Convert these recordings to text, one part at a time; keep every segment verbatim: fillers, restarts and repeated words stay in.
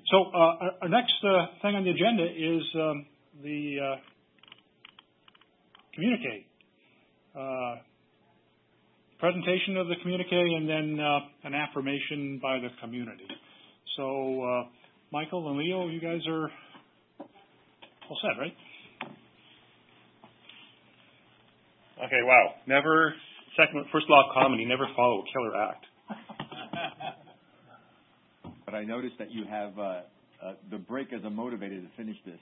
So uh, our, our next uh, thing on the agenda is um, the uh, communique. Uh, presentation of the communique and then uh, an affirmation by the community. So uh, Michael and Leo, you guys are all set, right? Okay, wow. Never, second, first law of comedy, never follow a killer act. But I noticed that you have uh, uh, the break as a motivator to finish this.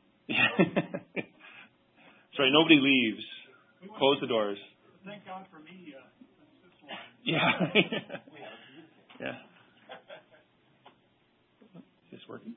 That's right, nobody leaves. Close the doors. Thank God for me. Uh, yeah. yeah. Is this working?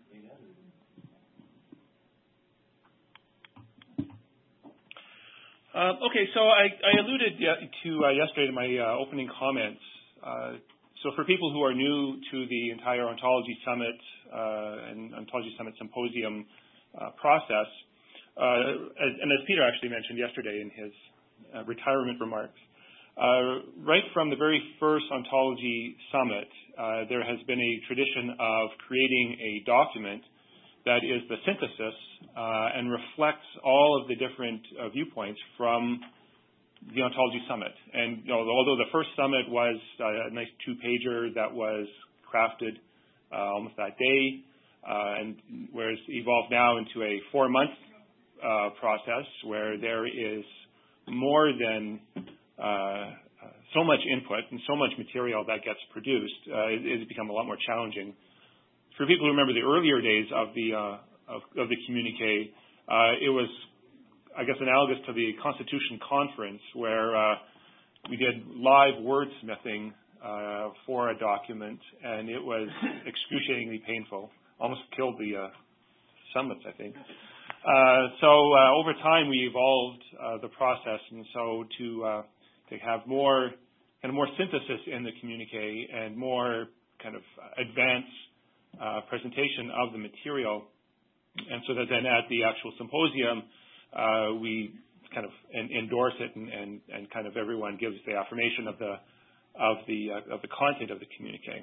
Uh, okay, so I, I alluded to uh, yesterday in my uh, opening comments. Uh, so for people who are new to the entire Ontology Summit uh, and Ontology Summit Symposium uh, process, uh, as, and as Peter actually mentioned yesterday in his uh, retirement remarks, uh, right from the very first Ontology Summit, uh, there has been a tradition of creating a document that is the synthesis uh, and reflects all of the different uh, viewpoints from the Ontology Summit. And you know, although the first summit was uh, a nice two-pager that was crafted uh, almost that day, uh, and whereas evolved now into a four-month uh, process where there is more than uh, so much input and so much material that gets produced, uh, it, it's become a lot more challenging. For people who remember the earlier days of the uh, of, of the communique, uh, it was, I guess, analogous to the Constitution Conference, where uh, we did live wordsmithing uh, for a document, and it was excruciatingly painful. Almost killed the uh, summits, I think. Uh, so uh, over time, we evolved uh, the process, and so to uh, to have more kind of more synthesis in the communique and more kind of advanced Uh, presentation of the material, and so that then at the actual symposium uh, we kind of en- endorse it and, and, and kind of everyone gives the affirmation of the of the uh, of the content of the communique.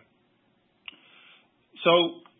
So,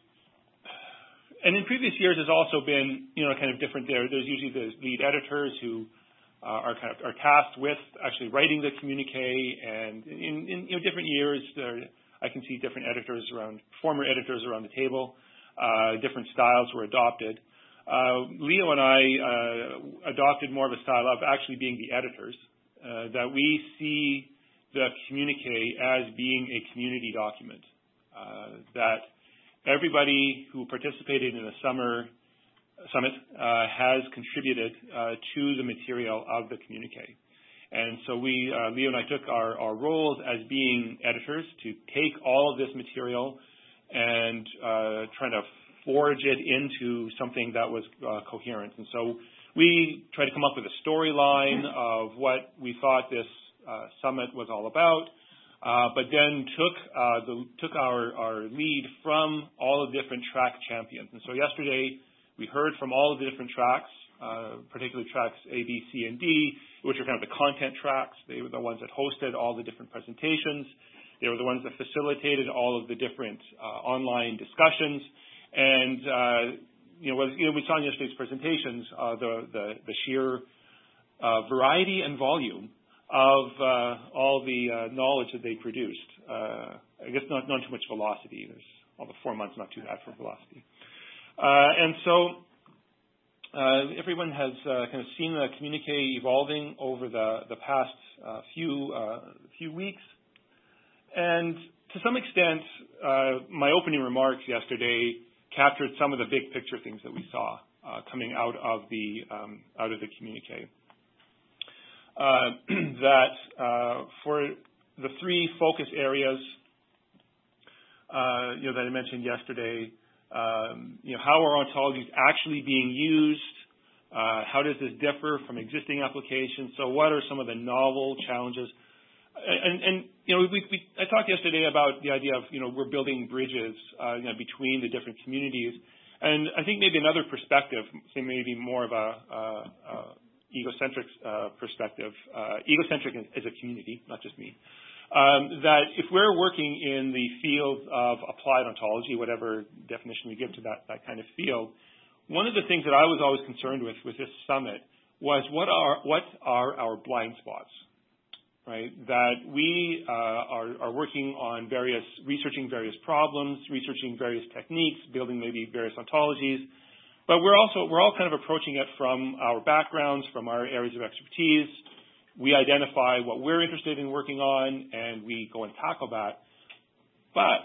and in previous years, there's also been you know kind of different. There, there's usually the lead editors who uh, are kind of are tasked with actually writing the communique, and in, in you know, different years there. I can see different editors around, former editors around the table. Uh, different styles were adopted. Uh, Leo and I uh, adopted more of a style of actually being the editors, uh, that we see the communique as being a community document, uh, that everybody who participated in the summer summit uh, has contributed uh, to the material of the communique. And so we, uh, Leo and I took our, our roles as being editors to take all of this material and uh, trying to forge it into something that was uh, coherent. And so we tried to come up with a storyline of what we thought this uh, summit was all about, uh, but then took uh, the, took our, our lead from all of the different track champions. And so yesterday we heard from all of the different tracks, uh, particularly tracks A, B, C, and D, which are kind of the content tracks. They were the ones that hosted all the different presentations. They were the ones that facilitated all of the different uh, online discussions. And, uh, you know, was, you know, we saw in yesterday's presentations uh, the, the, the sheer uh, variety and volume of uh, all the uh, knowledge that they produced. Uh, I guess not, not too much velocity. There's all the four months, not too bad for velocity. Uh, and so Uh, everyone has uh, kind of seen the communique evolving over the, the past uh, few uh, few weeks, and to some extent, uh, my opening remarks yesterday captured some of the big picture things that we saw uh, coming out of the um, out of the communique. Uh, that uh, for the three focus areas, uh, you know, that I mentioned yesterday. Um, you know, how are ontologies actually being used? Uh, how does this differ from existing applications? So what are some of the novel challenges? And, and you know, we, we, I talked yesterday about the idea of, you know, we're building bridges uh, you know, between the different communities. And I think maybe another perspective, say maybe more of a, a, a egocentric uh, perspective, uh, egocentric as a community, not just me, Um, that if we're working in the field of applied ontology, whatever definition we give to that, that kind of field, one of the things that I was always concerned with with this summit was what are what are our blind spots, right? That we uh, are, are working on various, researching various problems, researching various techniques, building maybe various ontologies, but we're also we're all kind of approaching it from our backgrounds, from our areas of expertise. We identify what we're interested in working on, and we go and tackle that. But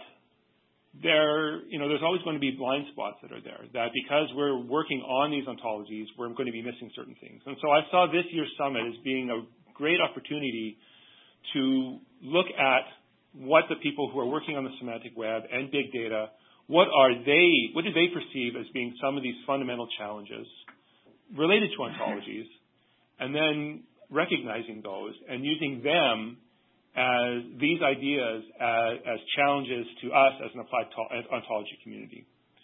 there, you know, there's always going to be blind spots that are there. That because we're working on these ontologies, we're going to be missing certain things. And so I saw this year's summit as being a great opportunity to look at what the people who are working on the semantic web and big data, what are they, what do they perceive as being some of these fundamental challenges related to ontologies, and then recognizing those and using them as these ideas as, as challenges to us as an applied to, ontology community.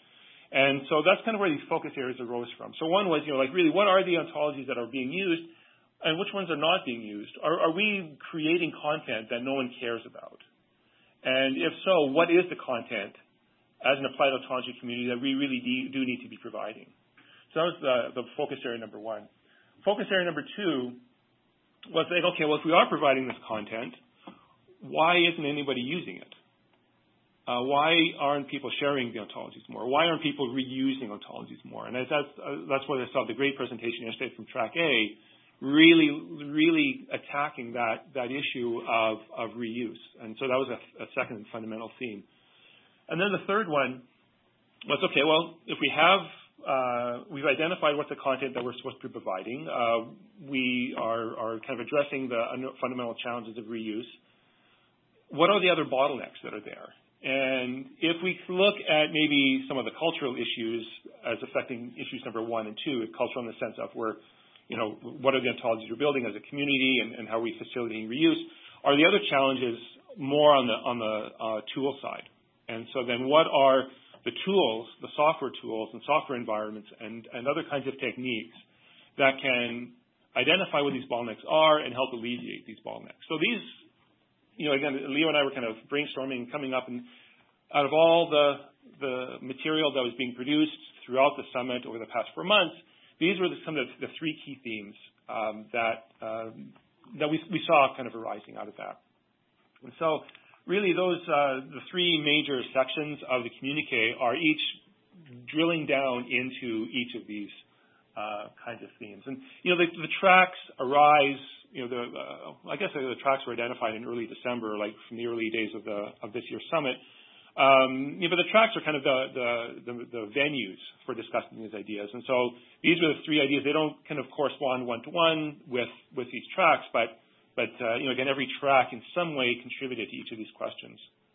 And so that's kind of where these focus areas arose from. So one was, you know, like really what are the ontologies that are being used and which ones are not being used? Are, are we creating content that no one cares about? And if so, what is the content as an applied ontology community that we really do, do need to be providing? So that was the, the focus area number one. Focus area number two was saying, okay, well, if we are providing this content, why isn't anybody using it? Uh, why aren't people sharing the ontologies more? Why aren't people reusing ontologies more? And that's, uh, that's what I saw the great presentation yesterday from Track A, really, really attacking that, that issue of, of reuse. And so that was a, a second fundamental theme. And then the third one was, okay, well, if we have Uh, we've identified what the content that we're supposed to be providing. Uh, we are, are kind of addressing the fundamental challenges of reuse. What are the other bottlenecks that are there? And if we look at maybe some of the cultural issues as affecting issues number one and two, cultural in the sense of where, you know, what are the ontologies we're building as a community and, and how are we facilitating reuse, are the other challenges more on the, on the uh, tool side. And so then what are the tools, the software tools and software environments and, and other kinds of techniques that can identify what these bottlenecks are and help alleviate these bottlenecks. So these, you know, again, Leo and I were kind of brainstorming, coming up, and out of all the, the material that was being produced throughout the summit over the past four months, these were the, some of the, the three key themes um, that, um, that we, we saw kind of arising out of that. And so really, those uh, the three major sections of the communique are each drilling down into each of these uh, kinds of themes. And you know, the, the tracks arise. You know, the uh, I guess the tracks were identified in early December, like from the early days of the of this year's summit. Um, you know, but the tracks are kind of the, the the the venues for discussing these ideas. And so these are the three ideas. They don't kind of correspond one to one with with these tracks, but But, uh, you know, again, every track in some way contributed to each of these questions.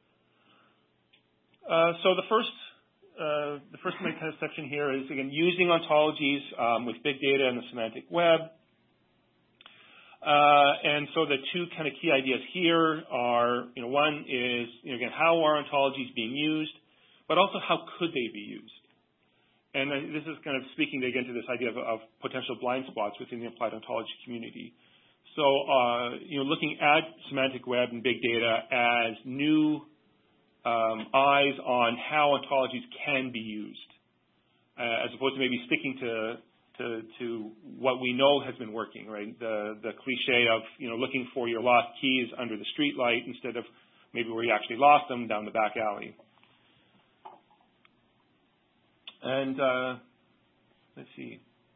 Uh, so the first, uh, the first kind of section here is, again, using ontologies um, with big data and the semantic web. Uh, and so the two kind of key ideas here are, you know, one is, you know, again, how are ontologies being used, but also how could they be used? And uh, this is kind of speaking, again, to this idea of, of potential blind spots within the applied ontology community. So, uh, you know, looking at semantic web and big data as new um, eyes on how ontologies can be used, uh, as opposed to maybe sticking to, to to what we know has been working, right? The the cliche of, you know, looking for your lost keys under the street light instead of maybe where you actually lost them down the back alley. And uh, let's see.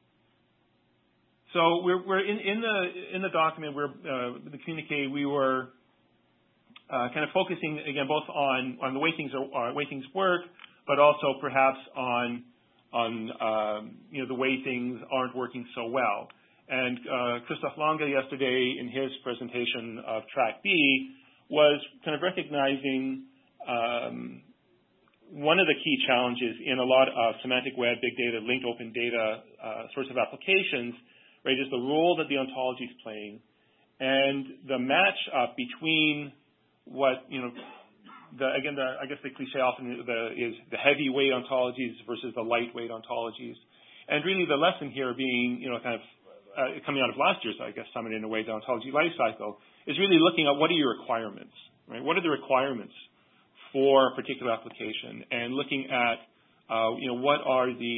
So we're, we're in, in the in the document, we're uh, the communique. We were uh, kind of focusing again both on on the way things are, uh, way things work, but also perhaps on on um, you know the way things aren't working so well. And uh, Christoph Lange yesterday in his presentation of Track B was kind of recognizing um, one of the key challenges in a lot of semantic web, big data, linked open data uh, sorts of applications. Right, is the role that the ontology is playing, and the match up between what, you know, the, again, the, I guess the cliche often the, is the heavyweight ontologies versus the lightweight ontologies, and really the lesson here being, you know, kind of uh, coming out of last year's, I guess, summit in a way, the ontology life cycle, is really looking at what are your requirements, right? What are the requirements for a particular application, and looking at, uh, you know, what are the,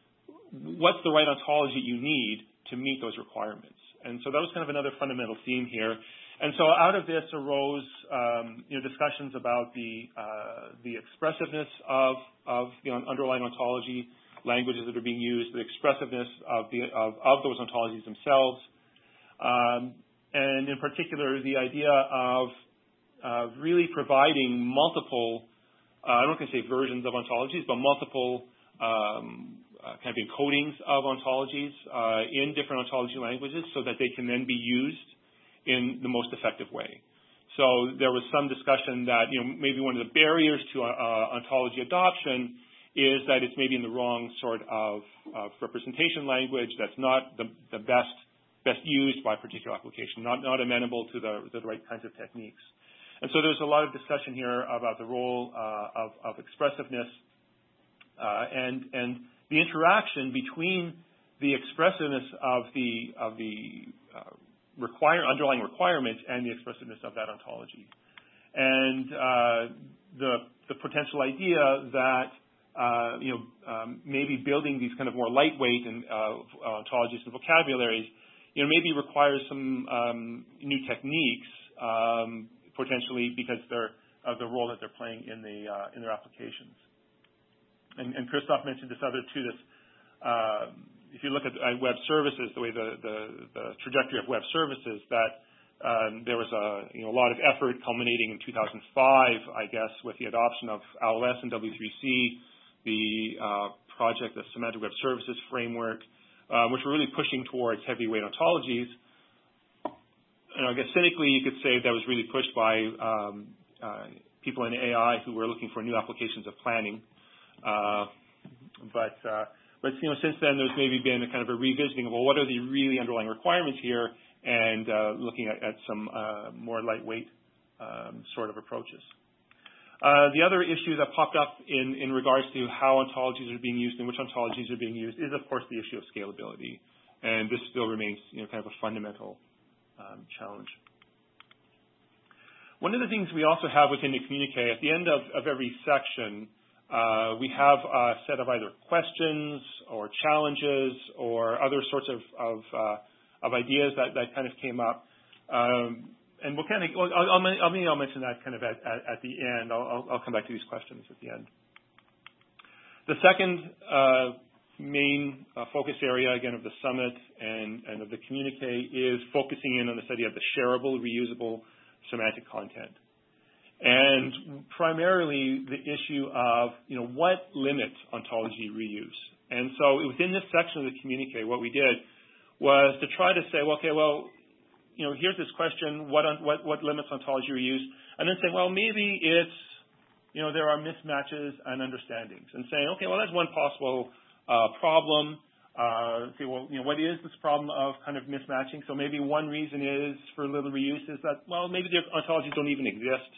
what's the right ontology you need to meet those requirements. And so that was kind of another fundamental theme here. And so out of this arose, um, you know, discussions about the uh, the expressiveness of of the underlying ontology languages that are being used, the expressiveness of the of, of those ontologies themselves, um, and in particular the idea of uh, really providing multiple, uh, I'm not going to say versions of ontologies, but multiple um, uh, kind of encodings of ontologies uh, in different ontology languages, so that they can then be used in the most effective way. So there was some discussion that, you know, maybe one of the barriers to uh, ontology adoption is that it's maybe in the wrong sort of, of representation language that's not the, the best best used by a particular application, not, not amenable to the, the right kinds of techniques. And so there's a lot of discussion here about the role uh, of, of expressiveness uh, and, and the interaction between the expressiveness of the, of the uh, require, underlying requirements and the expressiveness of that ontology. And uh, the, the potential idea that uh, you know, um, maybe building these kind of more lightweight and uh, ontologies and vocabularies, you know, maybe requires some um, new techniques, um, potentially because they're of the role that they're playing in the uh, in their applications. And, and Christoph mentioned this other too. This, uh, if you look at uh, web services, the way the, the, the trajectory of web services, that um, there was a you know a lot of effort culminating in two thousand five, I guess, with the adoption of A L S and W three C, the uh, project, the Semantic Web Services Framework, uh, which were really pushing towards heavyweight ontologies. And I guess cynically, you could say that was really pushed by um, uh, people in A I who were looking for new applications of planning. Uh, but uh, but you know, since then, there's maybe been a kind of a revisiting of, well, what are the really underlying requirements here, and uh, looking at, at some uh, more lightweight um, sort of approaches. Uh, the other issue that popped up in, in regards to how ontologies are being used and which ontologies are being used is, of course, the issue of scalability, and this still remains, you know, kind of a fundamental um, challenge. One of the things we also have within the communique, at the end of, of every section, uh, we have a set of either questions or challenges or other sorts of, of, uh, of ideas that, that kind of came up. Um, and we'll kind of, I'll, I'll, I'll, maybe I'll mention that kind of at, at, at the end. I'll, I'll, I'll come back to these questions at the end. The second uh, main uh, focus area, again, of the summit and, and of the communique is focusing in on this idea of the shareable, reusable semantic content. And primarily the issue of, you know, what limits ontology reuse. And so within this section of the communique, what we did was to try to say, well, okay, well, you know, here's this question, what, what, what limits ontology reuse? And then say, well, maybe it's, you know, there are mismatches and understandings. And saying, okay, well, that's one possible uh, problem. Uh, say, well, you know, what is this problem of kind of mismatching? So maybe one reason is for little reuse is that, well, maybe the ontologies don't even exist.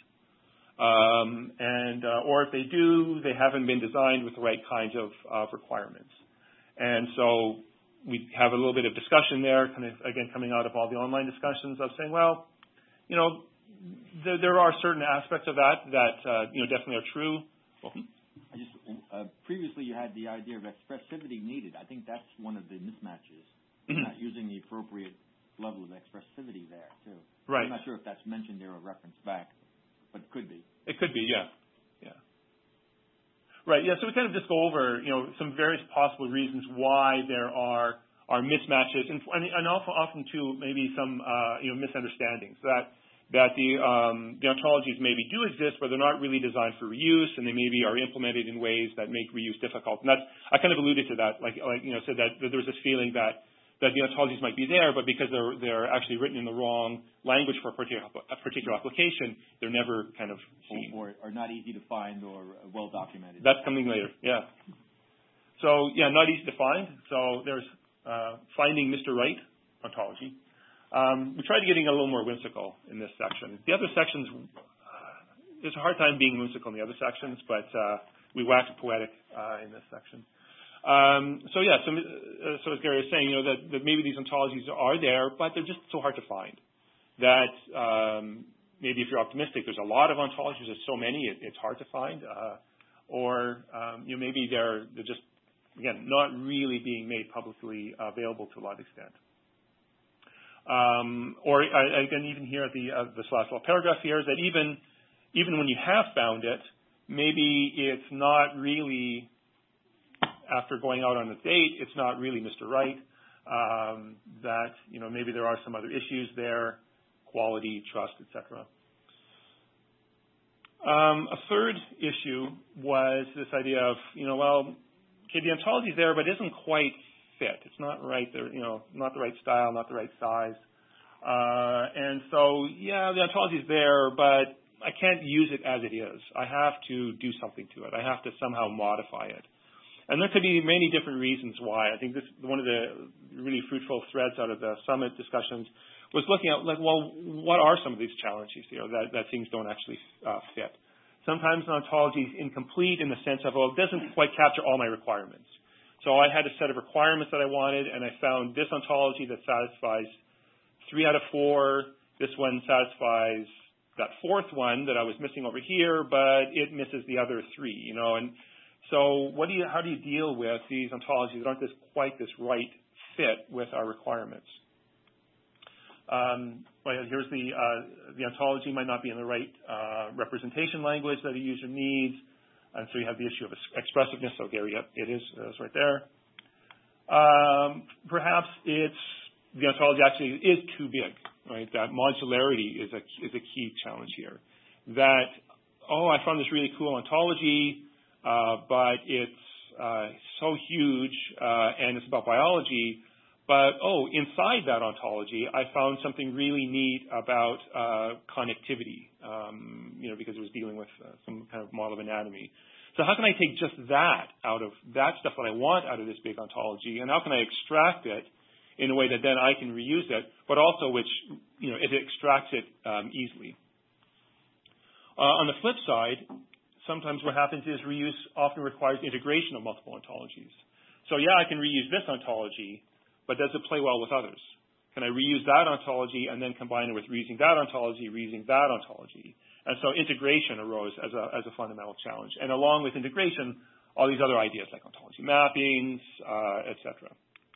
Um, and uh, or if they do, they haven't been designed with the right kinds of, of requirements. And so we have a little bit of discussion there, kind of, again, coming out of all the online discussions of saying, well, you know, there, there are certain aspects of that that, uh, you know, definitely are true. Well, I just, uh, previously you had the idea of expressivity needed. I think that's one of the mismatches. Mm-hmm. Not using the appropriate level of expressivity there, too. Right. I'm not sure if that's mentioned there or referenced back, but it could be. It could be, yeah. Yeah. Right, yeah, so we kind of just go over, you know, some various possible reasons why there are are mismatches, and and often, often too, maybe some, uh, you know, misunderstandings, that that the um, the ontologies maybe do exist, but they're not really designed for reuse, and they maybe are implemented in ways that make reuse difficult. And that's, I kind of alluded to that, like, like you know, said that, that there was this feeling that that the ontologies might be there, but because they're they're actually written in the wrong language for a particular, a particular application, they're never kind of seen. Or, or not easy to find or well documented. That's coming later, yeah. So, yeah, not easy to find. So there's uh, finding Mister Right ontology. Um, we tried getting a little more whimsical in this section. The other sections, uh, there's a hard time being whimsical in the other sections, but uh, we waxed poetic uh, in this section. Um, so yeah, so, uh, so as Gary was saying, you know, that, that maybe these ontologies are there, but they're just so hard to find that um, maybe if you're optimistic, there's a lot of ontologies, there's so many, it, it's hard to find, uh, or um, you know, maybe they're, they're just, again, not really being made publicly available to a large extent. Um, or uh, again, even here at the uh, this last little paragraph here is that even even when you have found it, maybe it's not really, after going out on a date, it's not really Mister Right. Um, that you know maybe there are some other issues there, quality, trust, et cetera. Um, a third issue was this idea of you know well, okay, the ontology's there, but it isn't quite fit. It's not right. There, you know, not the right style, not the right size. Uh, and so, yeah, the ontology's there, but I can't use it as it is. I have to do something to it. I have to somehow modify it. And there could be many different reasons why. I think this one of the really fruitful threads out of the summit discussions was looking at, like, well, what are some of these challenges here that, that things don't actually uh, fit? Sometimes an ontology is incomplete in the sense of, well, it doesn't quite capture all my requirements. So I had a set of requirements that I wanted, and I found this ontology that satisfies three out of four. This one satisfies that fourth one that I was missing over here, but it misses the other three, you know. And so what do you, how do you deal with these ontologies that aren't this, quite this right fit with our requirements? Um, well, here's the, uh, the ontology might not be in the right uh, representation language that a user needs. And so you have the issue of expressiveness. So Gary, yep, it is. It's right there. Um, perhaps it's the ontology actually is too big, right? That modularity is a is a key challenge here. That oh, I found this really cool ontology, uh, but it's uh, so huge uh, and it's about biology. But oh, inside that ontology, I found something really neat about uh, connectivity, um, you know, because it was dealing with uh, some kind of model of anatomy. So how can I take just that out of that stuff that I want out of this big ontology, and how can I extract it in a way that then I can reuse it, but also which, you know, it extracts it um, easily. Uh, on the flip side, sometimes what happens is reuse often requires integration of multiple ontologies. So yeah, I can reuse this ontology, but does it play well with others? Can I reuse that ontology and then combine it with reusing that ontology, reusing that ontology? And so integration arose as a, as a fundamental challenge. And along with integration, all these other ideas like ontology mappings, uh, et cetera.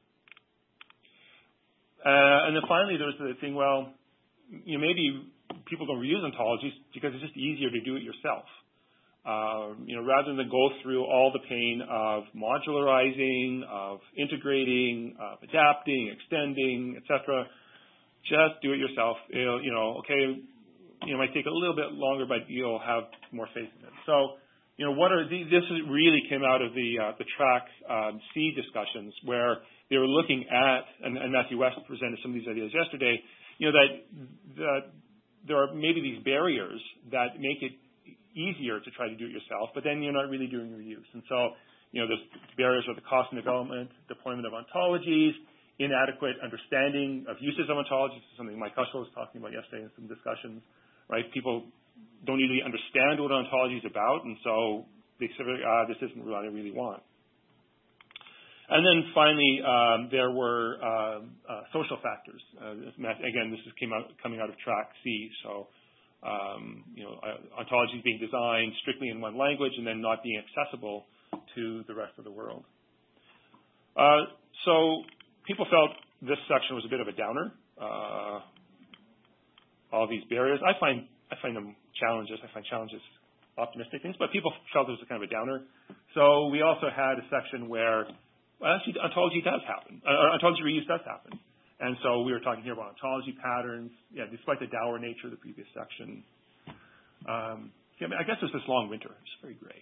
Uh, and then finally, there's the thing, well, you know, maybe people don't reuse ontologies because it's just easier to do it yourself. Uh, you know, rather than go through all the pain of modularizing, of integrating, of adapting, extending, et cetera, just do it yourself. It'll, you know, okay, you know, it might take a little bit longer, but you'll have more faith in it. So, you know, what are the, this really came out of the uh, the track um, C discussions where they were looking at, and, and Matthew West presented some of these ideas yesterday. You know, that that there are maybe these barriers that make it easier to try to do it yourself, but then you're not really doing reuse. And so, you know, there's barriers with the cost and development, deployment of ontologies, inadequate understanding of uses of ontologies. This is something Mike Hussel was talking about yesterday in some discussions, right? People don't really understand what ontology is about, and so they say, ah, this isn't what I really want. And then finally, um, there were uh, uh, social factors. Uh, again, this is came out, coming out of track C, so Um, you know, uh, ontologies being designed strictly in one language and then not being accessible to the rest of the world. Uh, so people felt this section was a bit of a downer. Uh, all these barriers, I find I find them challenges. I find challenges optimistic things, but people felt it was a kind of a downer. So we also had a section where well, actually ontology does happen. Uh, ontology reuse does happen. And so we were talking here about ontology patterns, yeah, despite the dour nature of the previous section. Um, yeah, I, mean, I guess it was this long winter. It's very gray.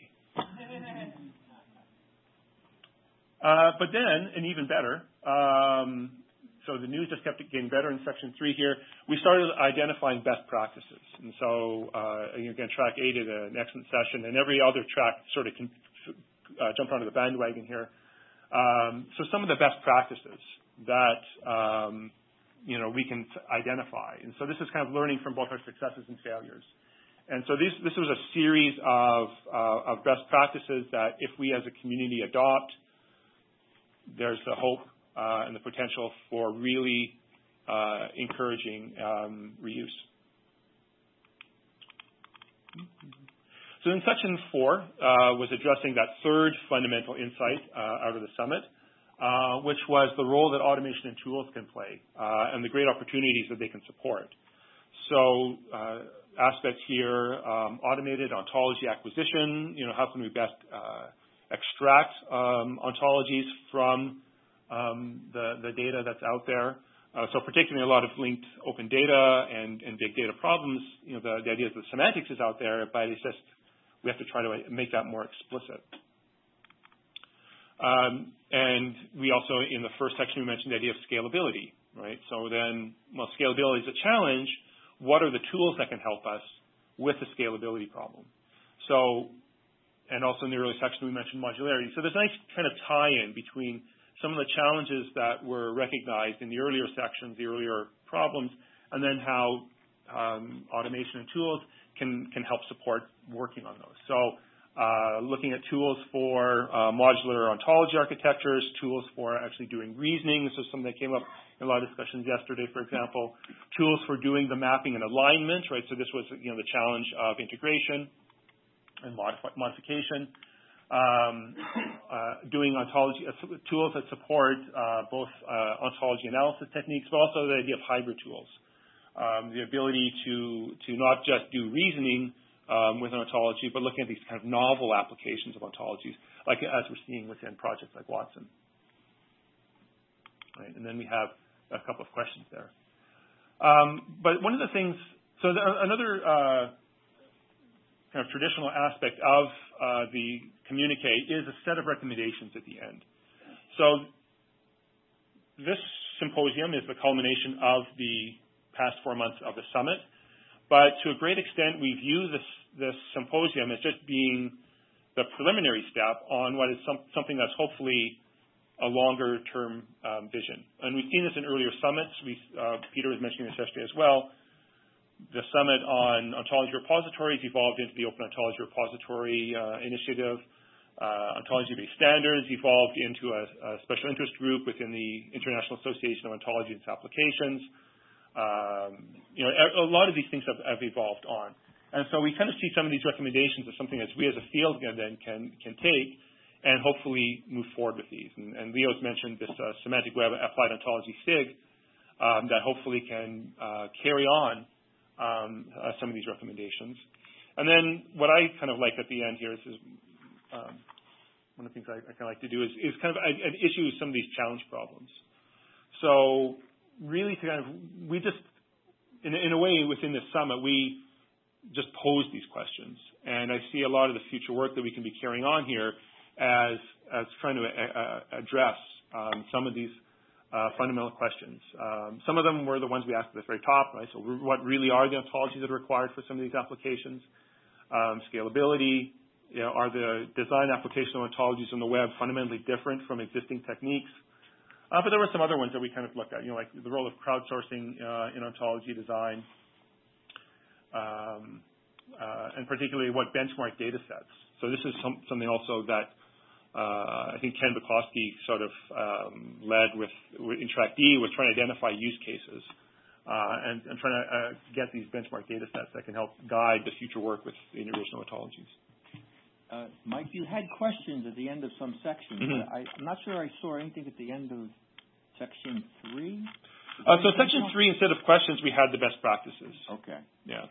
uh, but then, and even better, um, so the news just kept getting better in section three here. We started identifying best practices. And so, uh, again, track A did an excellent session, and every other track sort of can, uh, jumped onto the bandwagon here. Um, so some of the best practices that um, you know we can identify, and so this is kind of learning from both our successes and failures. And so this this was a series of uh, of best practices that if we as a community adopt, there's the hope uh, and the potential for really uh, encouraging um, reuse. So in section four uh, was addressing that third fundamental insight uh, out of the summit, uh, which was the role that automation and tools can play uh, and the great opportunities that they can support. So uh, aspects here, um, automated ontology acquisition, you know, how can we best uh, extract um, ontologies from um, the, the data that's out there. Uh, so particularly a lot of linked open data and, and big data problems, you know, the, the idea that the semantics is out there, but it's just we have to try to make that more explicit. Um, and we also, in the first section, we mentioned the idea of scalability, right? So then, well, scalability is a challenge. What are the tools that can help us with the scalability problem? So, and also in the earlier section, we mentioned modularity. So there's a nice kind of tie-in between some of the challenges that were recognized in the earlier sections, the earlier problems, and then how um, automation and tools can, can help support working on those. So uh, looking at tools for uh, modular ontology architectures, tools for actually doing reasoning. So something that came up in a lot of discussions yesterday, for example, tools for doing the mapping and alignment, right? So this was, you know, the challenge of integration and modif- modification. Um, uh, doing ontology uh, tools that support uh, both uh, ontology analysis techniques, but also the idea of hybrid tools. Um, the ability to to not just do reasoning um, with an ontology, but looking at these kind of novel applications of ontologies, like as we're seeing within projects like Watson. Right, and then we have a couple of questions there. Um, but one of the things, so the, another uh, kind of traditional aspect of uh, the communique is a set of recommendations at the end. So this symposium is the culmination of the past four months of the summit, but to a great extent we view this, this symposium as just being the preliminary step on what is some, something that's hopefully a longer term um, vision. And we've seen this in earlier summits. We, uh, Peter was mentioning this yesterday as well. The summit on ontology repositories evolved into the Open Ontology Repository uh, Initiative. Uh, ontology-based standards evolved into a, a special interest group within the International Association of Ontology and its Applications. Um, you know, a, a lot of these things have, have evolved on. And so we kind of see some of these recommendations as something that we as a field can, then can, can take and hopefully move forward with these. And, and Leo's mentioned this uh, semantic web applied ontology SIG um, that hopefully can uh, carry on um, uh, some of these recommendations. And then what I kind of like at the end here is, is um, one of the things I, I kind of like to do is, is kind of an issue with some of these challenge problems. So really to kind of, we just, in, in a way within this summit, we just pose these questions. And I see a lot of the future work that we can be carrying on here as, as trying to uh, address um, some of these uh, fundamental questions. Um, some of them were the ones we asked at the very top, right? So what really are the ontologies that are required for some of these applications? Um, scalability, you know, are the design application ontologies on the web fundamentally different from existing techniques? Uh, but there were some other ones that we kind of looked at, you know, like the role of crowdsourcing uh, in ontology design, um, uh, and particularly what benchmark data sets. So this is some, something also that uh, I think Ken Bukowski sort of um, led with, with in Track D, was trying to identify use cases uh, and, and trying to uh, get these benchmark data sets that can help guide the future work with the original ontologies. Uh, Mike, you had questions at the end of some sections. Mm-hmm. But I, I'm not sure I saw anything at the end of section three. Uh, so section three, instead of questions, we had the best practices. Okay. Yeah.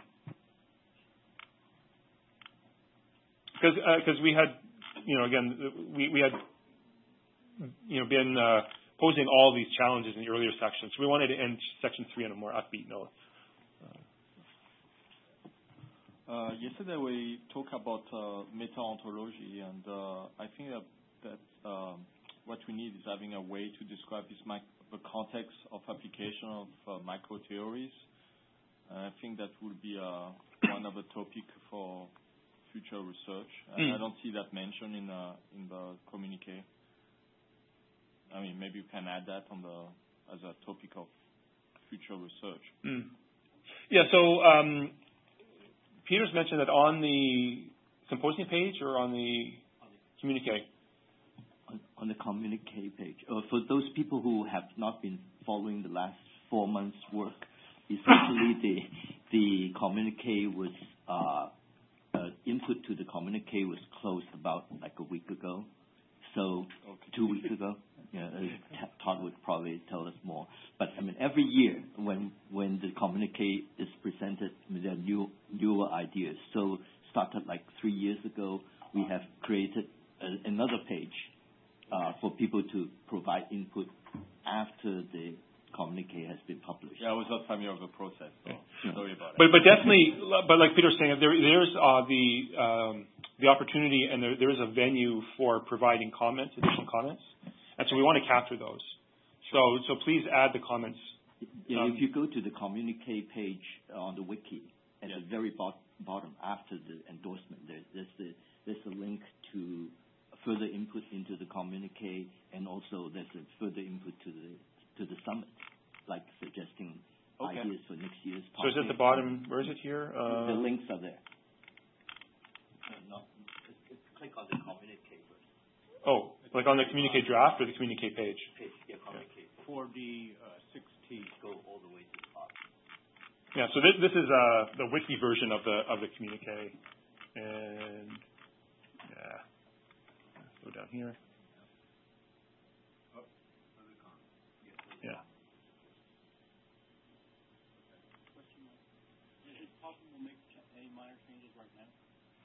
Because because uh, we had, you know, again, we, we had, you know, been uh, posing all these challenges in the earlier sections. So we wanted to end section three on a more upbeat note. Uh, yesterday we talked about uh, meta-ontology, and uh, I think that, that um, what we need is having a way to describe this mic- the context of application of uh, micro-theories. Uh, I think that will be uh, one of the topic for future research. And mm. I don't see that mentioned in, uh, in the communique. I mean, maybe you can add that on the as a topic of future research. Mm. Yeah, so um, Peter's mentioned that on the symposium page or on the communique? On, on on the communique page, uh, for those people who have not been following the last four months' work, essentially the the communique was uh, uh, input to the communique was closed about like a week ago, so okay. two weeks ago. Yeah, uh, Todd would probably tell us more. But I mean, every year when when the communique is presented, I mean, there are new newer ideas. So started like three years ago, we have created a, another page uh, for people to provide input after the communique has been published. Yeah, I was not familiar with the process, so yeah. Sorry about it. But but definitely, but like Peter was saying, there there's uh, the um, the opportunity and there there is a venue for providing comments, additional comments. And so we want to capture those. So so please add the comments. Yeah, um, if you go to the communique page on the wiki, at yeah. the very bot- bottom after the endorsement, there, there's the there's a link to further input into the communique, and also there's a further input to the to the summit, like suggesting okay. ideas for next year's. So is it at the bottom? Where is it here? Uh, the links are there. No, no. Click on the communique first. Oh. Like on the communique draft or the communique page? Page, yeah, communique. Yeah. four D uh, sixteen. Go all the way to the top. Yeah, so this, this is uh, the wiki version of the of the communique. And, yeah. Let's go down here. Yeah. Is it possible to make any minor changes right now?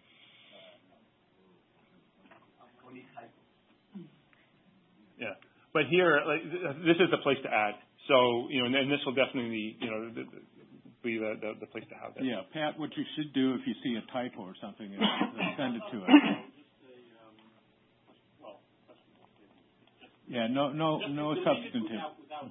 Yeah, but here, like, this is the place to add. So, you know, and, and this will definitely, you know, be the, the, the place to have that. Yeah, Pat, what you should do if you see a typo or something is send it to us. Yeah, no, no, no substantive.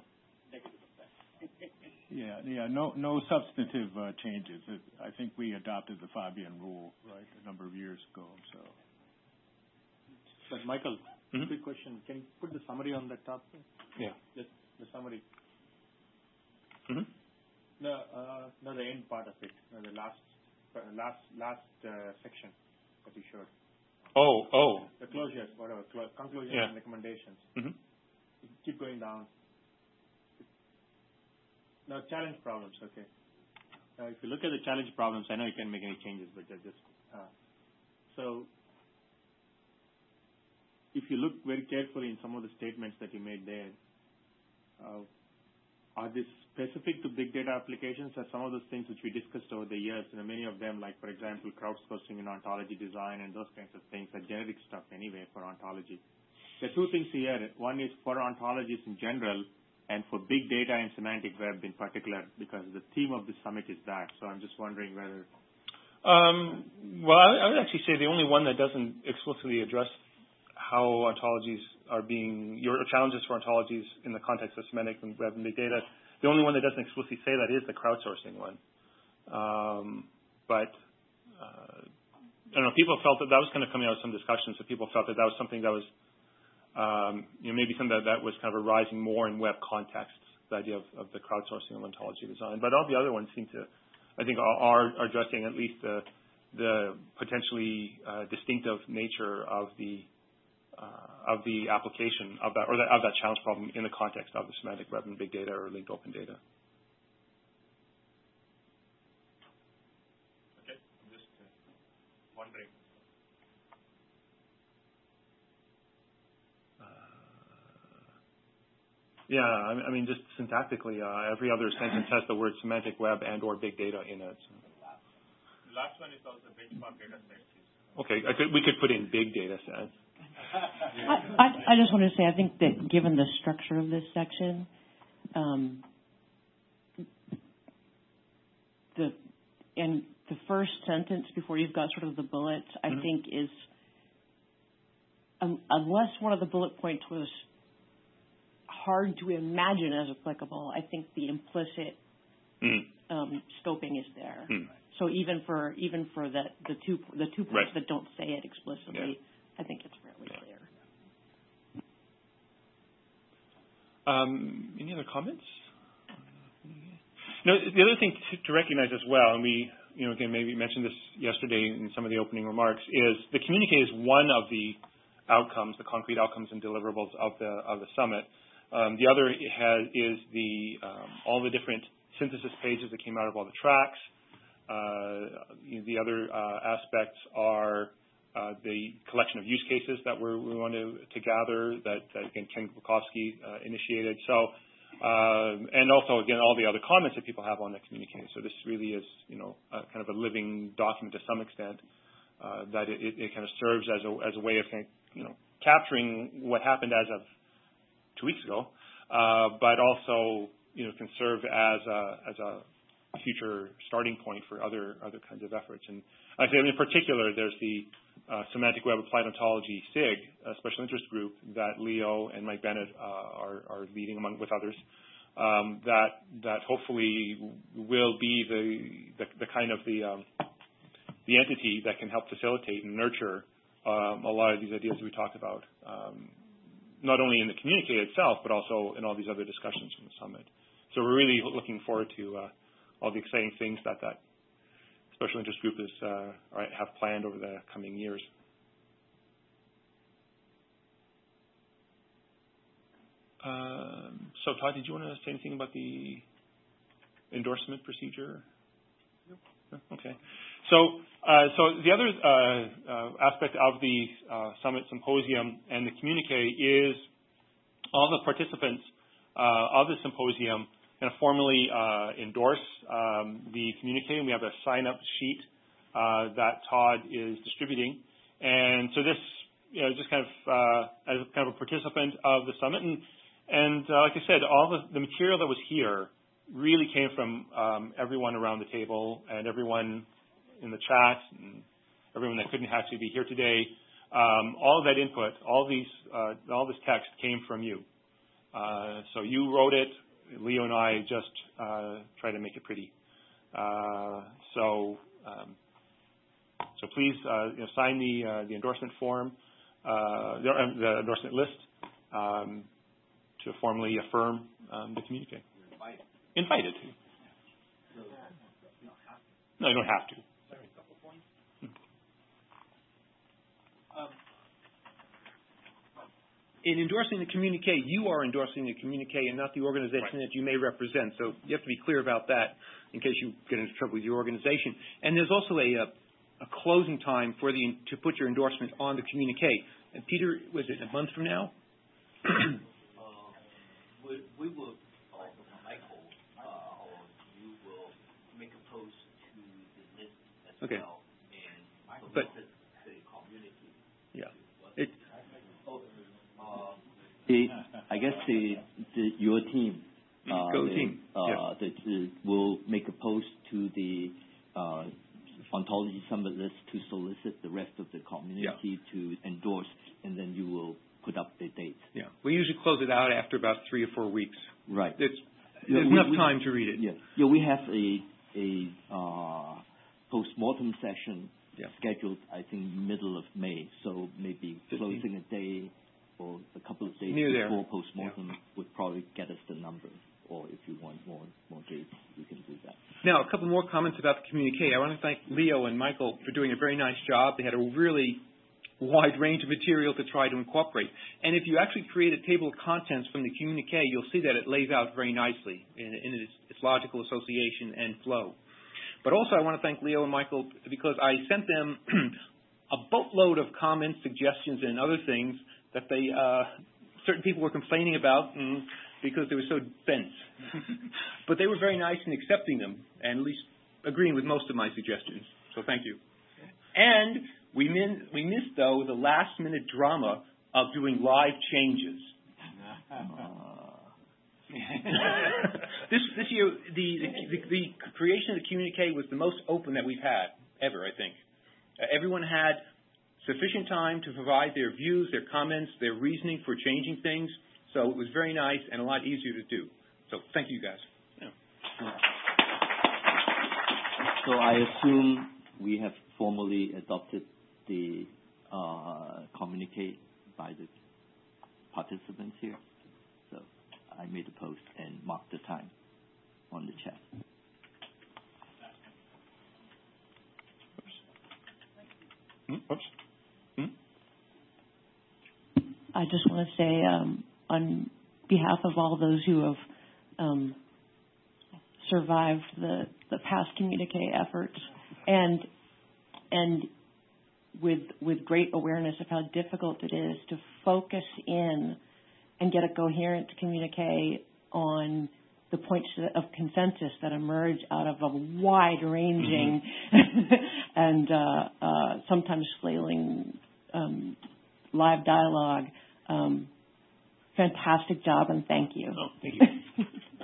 Yeah, yeah, no, no substantive uh, changes. It, I think we adopted the Fabian rule, right, a number of years ago. So, but Michael. Mm-hmm. Quick question. Can you put the summary on the top? Yeah. The, the summary. Mm-hmm. No, uh, no, the end part of it. No, the last, uh, last, last uh, section that you showed. Oh, oh. The closures, whatever, cl- conclusions yeah. and recommendations. Mm-hmm. Keep going down. Now, challenge problems. Okay. Now, if you look at the challenge problems, I know you can't make any changes, but just uh, so. If you look very carefully in some of the statements that you made there, uh, are these specific to big data applications or some of those things which we discussed over the years? You know, many of them, like, for example, crowdsourcing in ontology design and those kinds of things are generic stuff anyway for ontology. There are two things here. One is for ontologies in general and for big data and semantic web in particular, because the theme of this summit is that. So I'm just wondering whether... Um, well, I, I would actually say the only one that doesn't explicitly address how ontologies are being, your challenges for ontologies in the context of semantic and web and big data. The only one that doesn't explicitly say that is the crowdsourcing one. Um, but, uh, I don't know, people felt that that was kind of coming out of some discussions, so people felt that that was something that was, um, you know, maybe something that, that was kind of arising more in web contexts, the idea of, of the crowdsourcing of ontology design. But all the other ones seem to, I think, are, are addressing at least the, the potentially uh, distinctive nature of the Uh, of the application of that, or that, of that challenge problem in the context of the semantic web and big data or linked open data. Okay, I'm just uh, wondering. Uh, yeah, I, I mean, just syntactically, uh, every other sentence has the word semantic web and or big data in it. So. The last one is also benchmark data sets. Okay, I could, we could put in big data sets. I, I, I just want to say, I think that given the structure of this section, um, the and the first sentence before you've got sort of the bullets, I mm-hmm. think is, um, unless one of the bullet points was hard to imagine as applicable, I think the implicit mm. um, scoping is there. Mm. So even for even for the the two the two points right. that don't say it explicitly. Yeah. I think it's fairly clear. Um, any other comments? No, the other thing to, to recognize as well, and we, you know, again, maybe mentioned this yesterday in some of the opening remarks, is the communique is one of the outcomes, the concrete outcomes and deliverables of the of the summit. Um, the other has, is the um, all the different synthesis pages that came out of all the tracks. Uh, the other uh, aspects are uh, the collection of use cases that we're, we want to, to gather that, that again Ken Bukowski uh, initiated. So, uh, and also again all the other comments that people have on the communique. So this really is you know a, kind of a living document to some extent uh, that it, it kind of serves as a as a way of kind of, you know capturing what happened as of two weeks ago, uh, but also you know can serve as a as a future starting point for other other kinds of efforts. And I say in particular, there's the uh, Semantic Web Applied Ontology S I G, a special interest group that Leo and Mike Bennett uh, are, are leading among with others. Um, that that hopefully will be the the, the kind of the um, the entity that can help facilitate and nurture um, a lot of these ideas that we talked about. Um, not only in the communique itself, but also in all these other discussions from the summit. So we're really looking forward to uh, all the exciting things that that special interest group is uh, have planned over the coming years. Um, so Todd, did you want to say anything about the endorsement procedure? No? Okay. So, uh, so the other uh, uh, aspect of the uh, summit symposium and the communique is all the participants uh, of the symposium kind of formally uh, endorse um, the communique, and we have a sign-up sheet uh, that Todd is distributing. And so this, you know, just kind of uh, as kind of a participant of the summit, and and uh, like I said, all the, the material that was here really came from um, everyone around the table and everyone in the chat and everyone that couldn't actually be here today. Um, all of that input, all these, uh, all this text came from you. Uh, so you wrote it. Leo and I just uh, try to make it pretty. Uh, so, um, so please uh, you know, sign the uh, the endorsement form, uh, the, uh, the endorsement list, um, to formally affirm um, the communique. Invited. Invited to. No, you don't have to. In endorsing the communique, you are endorsing the communique and not the organization Right. that you may represent. So you have to be clear about that in case you get into trouble with your organization. And there's also a, a closing time for the to put your endorsement on the communique. And Peter, was it a month from now? uh, we, we will, uh, Michael, uh, or you will make a post to the list as Okay. well. And Michael But- the community. Yeah. It, The, I guess the, the your team, uh, Go the, team. uh, Yeah. that uh, will make a post to the uh, Ontology Summit list to solicit the rest of the community to endorse, and then you will put up the date. yeah. We usually close it out after about three or four weeks. Right. It's, Yeah, there's we- enough we- time to read it. Yeah. Yeah. We have a a uh, post-mortem session Yeah. scheduled, I think, middle of May. So maybe closing a day or a couple of days Near there. before post-mortem would probably get us the number. Or if you want more more dates, you can do that. Now, a couple more comments about the communique. I want to thank Leo and Michael for doing a very nice job. They had a really wide range of material to try to incorporate. And if you actually create a table of contents from the communique, you'll see that it lays out very nicely in, in its, its logical association and flow. But also I want to thank Leo and Michael because I sent them a boatload of comments, suggestions, and other things that they uh, certain people were complaining about and because they were so dense. But they were very nice in accepting them and at least agreeing with most of my suggestions. So thank you. And we, min- we missed, though, the last-minute drama of doing live changes. this this year, the, the the creation of the communique was the most open that we've had ever, I think. Uh, everyone had sufficient time to provide their views, their comments, their reasoning for changing things. So it was very nice and a lot easier to do. So thank you, guys. Yeah. So I assume we have formally adopted the uh, communique by the participants here. So I made a post and marked the time on the chat. Oops. Hmm? I just want to say um, on behalf of all those who have um, survived the, the past communique efforts, and and with with great awareness of how difficult it is to focus in and get a coherent communique on the points of consensus that emerge out of a wide-ranging mm-hmm. and uh, uh, sometimes flailing um, live dialogue. Um, fantastic job, and thank you. Oh, thank you.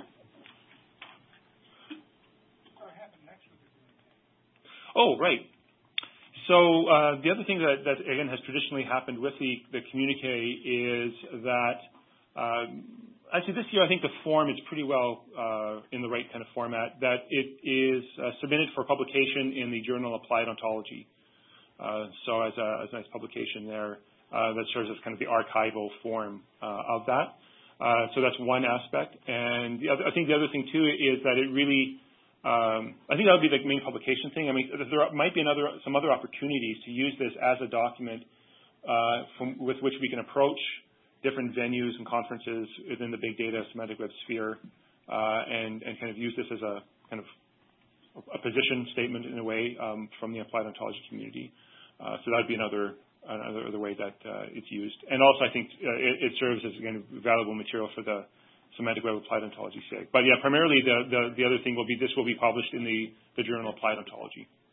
Oh, right. So uh, the other thing that, that, again, has traditionally happened with the, the communique is that um, actually this year I think the form is pretty well uh, in the right kind of format, that it is uh, submitted for publication in the journal Applied Ontology. Uh, so as a, as a nice publication there uh, that serves as kind of the archival form uh, of that. Uh, so that's one aspect. And the other, I think the other thing, too, is that it really Um, I think that would be the main publication thing. I mean, there might be another, some other opportunities to use this as a document uh, from, with which we can approach different venues and conferences within the big data semantic web sphere, uh, and, and kind of use this as a kind of a position statement in a way um, from the applied ontology community. Uh, so that would be another another, another way that uh, it's used. And also, I think uh, it, it serves as again valuable material for the semantic web applied ontology sake. But yeah, primarily the, the, the other thing will be this will be published in the, the journal Applied Ontology.